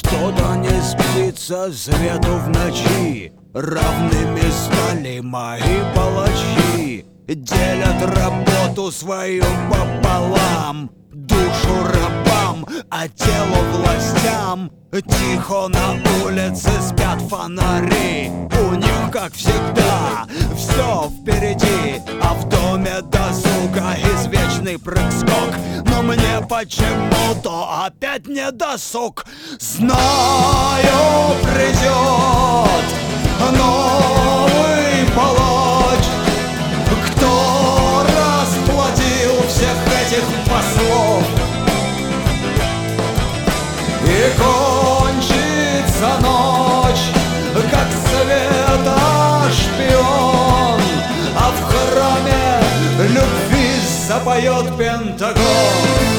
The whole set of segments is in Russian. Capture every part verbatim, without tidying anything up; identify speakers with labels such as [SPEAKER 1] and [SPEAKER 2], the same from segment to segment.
[SPEAKER 1] Что-то не спится свету в ночи, равными стали мои палачи. Делят работу свою пополам, душу рабам, а тело властям. Тихо на улице спят фонари, у них, как всегда, все впереди. А в доме досуга извечный прыг-скок, но мне почему-то опять не досуг. Знаю, придет новый палач, кто расплодил всех этих послов, и кончится ночь, как света шпион, а в храме любви запоет Пентагон.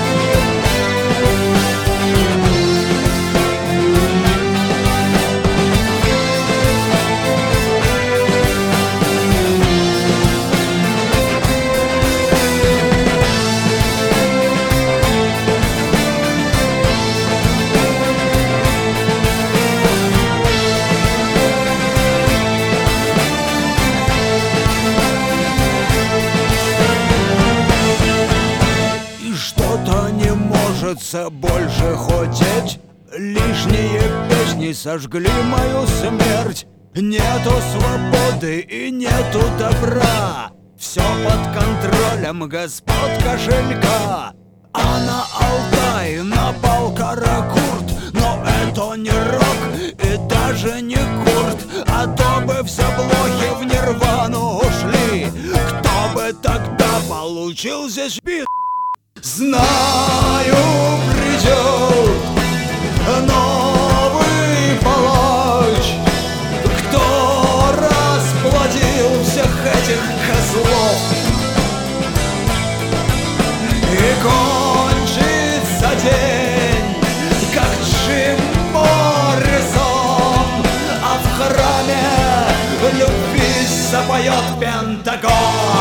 [SPEAKER 1] Больше хотеть, лишние песни сожгли мою смерть. Нету свободы и нету добра, все под контролем господ кошелька. А на Алтай напал Каракурт, но это не рок и даже не Курт, а то бы все блохи в нирвану ушли. Кто бы тогда получил здесь бит? Знаю, придет новый палач, кто расплодил всех этих козлов, и кончится день, как Джим Моррисон, а в храме любви запоет Пентагон.